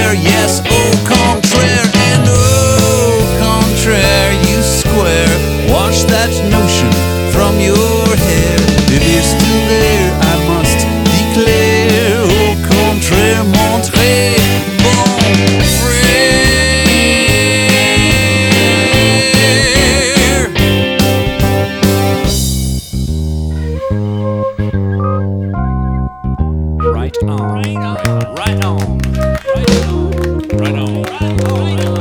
contraire, yes, au contraire, and au contraire, you square. Wash that notion from your hair. If you're still there, I must declare, au contraire, mon très bon frère. Right on, right on, right on, right on, right on, right on.